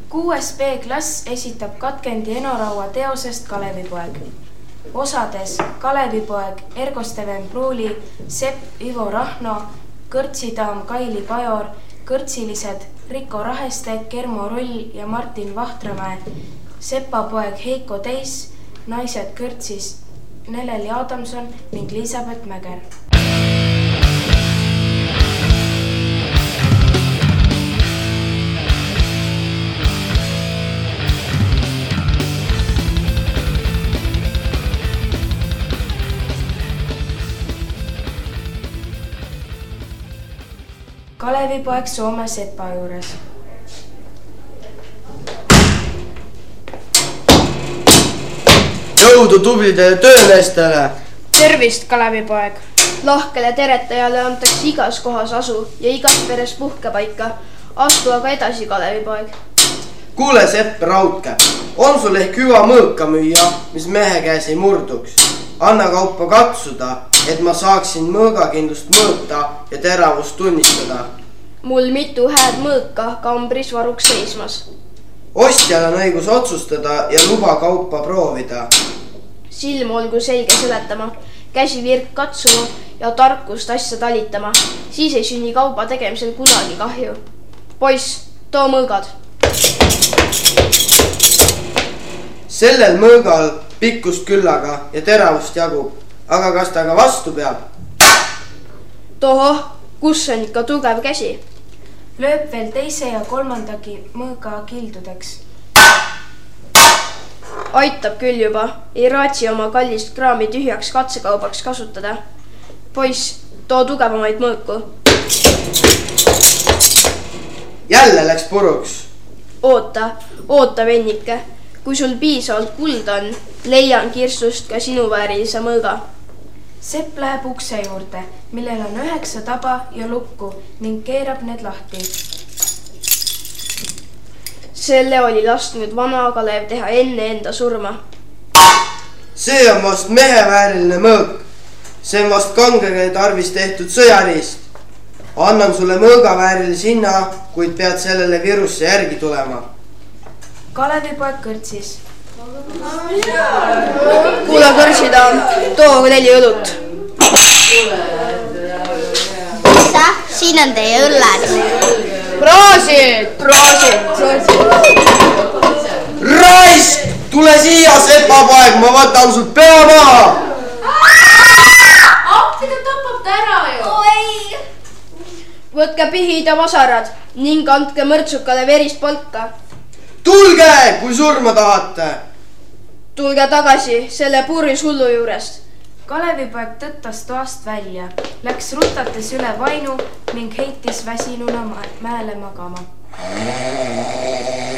6. B-klass esitab Katkendi Eno Raua teosest Kalevipoeg. Osades Kalevipoeg, Ergo Steven Pruuli, Sepp Ivo Rahno, kõrtsidaam Kaili Pajor, kõrtsilised Riko Raheste, Kermo Rull ja Martin Vahtramäe, sepapoeg Heiko Teis, naised kõrtsis Neleli Adamson ning Liisabeth Mäger. Kalevipoeg Soome sepa juures. Jõudu tublidele töömeestele! Tervist, Kalevipoeg! Lahkele teretajale antakse igas kohas asu ja igas peres puhkepaika. Astu aga edasi, Kalevipoeg. Kuule, Sepp Raudke, on sul ehk hüva mõõka müüa, mis mehe käes ei murduks? Anna kaupa katsuda, et ma saaksin mõõgakindlust mõõta ja teravust tunnistada. Mul mitu hääd mõõka kambris varuks seismas. Ostjal on õigus otsustada ja luba kaupa proovida. Silm olgu selge seletama, käsi virk katsuma ja tarkust asja talitama. Siis ei sünni kauba tegemisel kunagi kahju. Poiss, too mõõgad. Sellel mõõgal pikkust küllaga ja teravust jagub, aga kas ta ka vastu peab? Tohoh, kus on ikka tugev käsi? Lööb veel teise ja kolmandagi mõõga kildudeks. Aitab küll juba, ei raatsi oma kallist kraami tühjaks katsekaubaks kasutada. Poiss, too tugevamaid mõõku. Jälle läks puruks. Oota vennike. Kui sul piisavalt kulda on, leian kirstust ka sinu väärilise mõõga. Sepp läheb ukse juurde, millel on 9 taba ja lukku ning keerab need lahti. Selle oli lasknud vana Kalev teha enne enda surma. See on vast mehevääriline mõõk. See on vast kangege tarvis tehtud sõjariist. Annan sulle mõõgaväärilise hinna, kuid pead sellele virusse järgi tulema. Kalevipoeg kõrtsis. Kuule kõrtsidaam, too 4 õlut. Isa, siin on teie õlled. Proosid! Raisk! Tule siia, sepapoeg, ma võtan sul pea maha! Appi, ta tapab ta ära ju! Oi! Võtke pihid ja vasarad ning andke mõrtsukale verist palka. Tulge, kui surma tahate! Tulge tagasi selle purjus hullu juurest. Kalevipoeg tõttas toast välja, läks rutates üle vainu ning heitis väsinuna mäele magama.